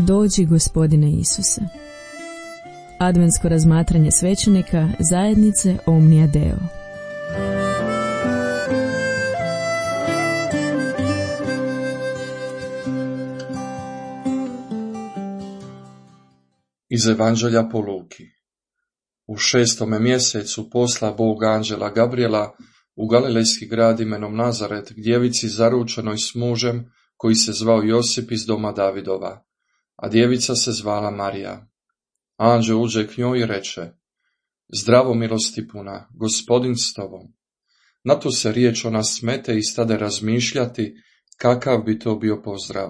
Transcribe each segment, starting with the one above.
Dođi, Gospodine Isuse. Adventsko razmatranje svećenika zajednice Omnia Deo. Iz Evanđelja po Luki. U 6. mjesecu posla Bog anđela Gabriela u galilejski grad imenom Nazaret k djevici zaručenoj s mužem koji se zvao Josip iz doma Davidova, a djevica se zvala Marija. Anđel uđe k njoj i reče: Zdravo, milosti puna, Gospodin s tobom. Na tu se riječ ona smete i stade razmišljati kakav bi to bio pozdrav.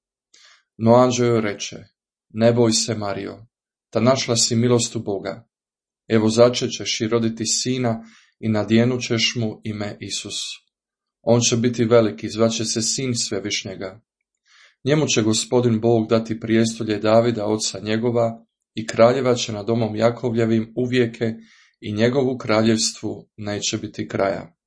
No anđel joj reče: Ne boj se, Marijo, ta našla si milost u Boga. Evo začećeš i roditi sina i nadjenut ćeš mu ime Isus. On će biti veliki, zvaće se Sin Svevišnjega. Njemu će Gospodin Bog dati prijestolje Davida, oca njegova, i kraljeva će nad domom Jakovljevim uvijeke i njegovu kraljevstvu neće biti kraja.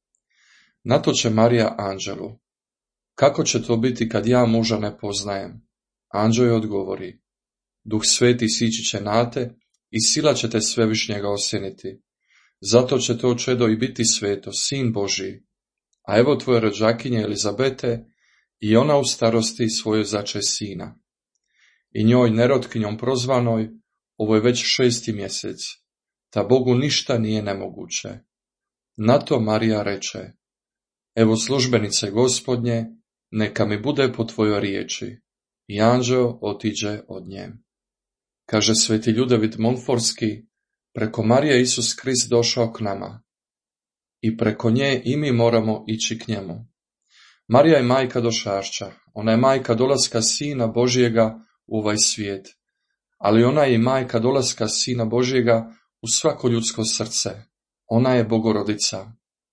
Na to će Marija anđelu: Kako će to biti kad ja muža ne poznajem? Anđel joj odgovori: Duh Sveti sići će na te i sila će te Svevišnjega osjeniti. Zato će to čedo i biti sveto, Sin Božji. A evo tvoje rođakinje Elizabete, i ona u starosti svojoj zače sina. I njoj nerotkinjom prozvanoj, ovo je već 6. mjesec, ta Bogu ništa nije nemoguće. Na to Marija reče: Evo službenice Gospodnje, neka mi bude po tvojoj riječi. I anđeo otiđe od nje. Kaže sveti Ljudevit Montfortski: preko Marije Isus Krist došao k nama. I preko nje i mi moramo ići k njemu. Marija je majka došašća, ona je majka dolaska Sina Božjega u ovaj svijet, ali ona je i majka dolaska Sina Božjega u svako ljudsko srce. Ona je Bogorodica.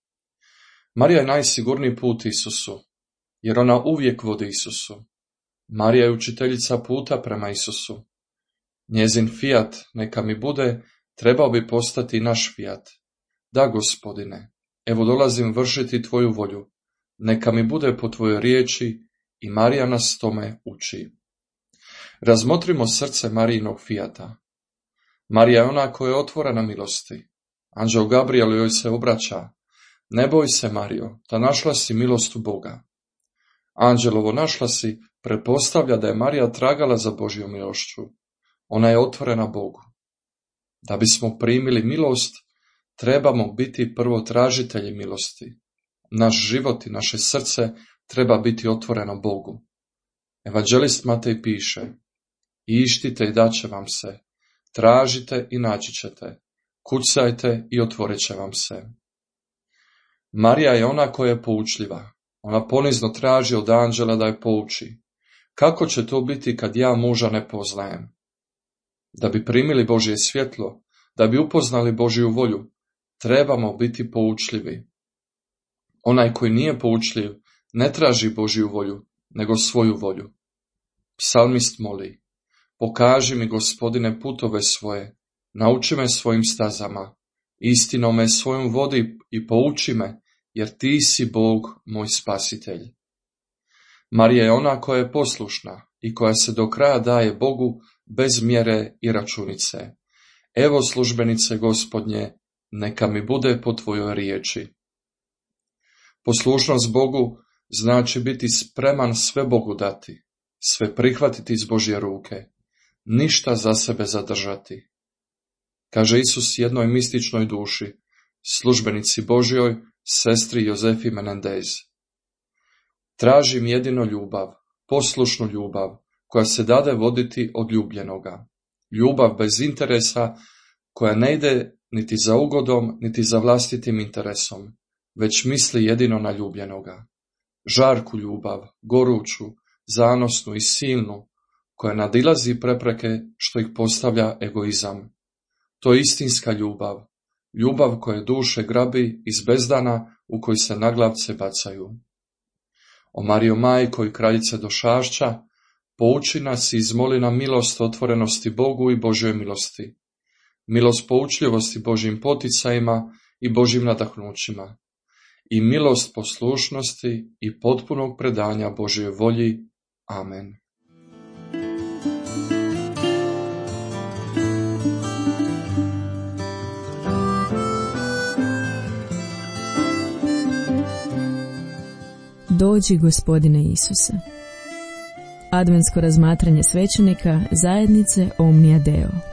Marija je najsigurniji put Isusu, jer ona uvijek vodi Isusu. Marija je učiteljica puta prema Isusu. Njezin fijat, neka mi bude, trebao bi postati naš fijat. Da, Gospodine, evo dolazim vršiti tvoju volju, neka mi bude po tvojoj riječi, i Marija nas tome uči. Razmotrimo srce Marijinog fijata. Marija je ona koja je otvorena milosti. Anđel Gabriel joj se obraća: Ne boj se, Marijo, ta našla si milost u Boga. Anđelovo našla si pretpostavlja da je Marija tragala za Božjom milošću. Ona je otvorena Bogu. Da bismo primili milost, trebamo biti prvo tražitelji milosti. Naš život i naše srce treba biti otvoreno Bogu. Evanđelist Matej piše: Ištite i daće vam se, tražite i naći ćete, kucajte i otvorit će vam se. Marija je ona koja je poučljiva. Ona ponizno traži od anđela da je pouči. Kako će to biti kad ja muža ne poznajem? Da bi primili Božje svjetlo, da bi upoznali Božju volju, trebamo biti poučljivi. Onaj koji nije poučljiv ne traži Božju volju, nego svoju volju. Psalmist moli: Pokaži mi, Gospodine, putove svoje, nauči me svojim stazama, istinom me svojom vodi i pouči me, jer ti si Bog moj spasitelj. Marija je ona koja je poslušna i koja se do kraja daje Bogu bez mjere i računice. Evo službenice Gospodnje, neka mi bude po tvojoj riječi. Poslušnost Bogu znači biti spreman sve Bogu dati, sve prihvatiti iz Božje ruke, ništa za sebe zadržati. Kaže Isus jednoj mističnoj duši, službenici Božjoj, sestri Jozefi Menendez: Tražim jedino ljubav, poslušnu ljubav, koja se dade voditi od ljubljenoga. Ljubav bez interesa, koja ne ide niti za ugodom, niti za vlastitim interesom, već misli jedino na ljubljenoga. Žarku ljubav, goruću, zanosnu i silnu, koja nadilazi prepreke što ih postavlja egoizam. To je istinska ljubav, ljubav koja duše grabi iz bezdana u koji se naglavce bacaju. O Marijo majko i kraljice došašća, pouči nas i izmoli nam milost otvorenosti Bogu i Božjoj milosti, milost poučljivosti Božjim poticajima i Božjim nadahnućima, i milost poslušnosti i potpunog predanja Božjoj volji. Amen. Dođi, Gospodine Isuse. Adventsko razmatranje svećenika zajednice Omnia Deo.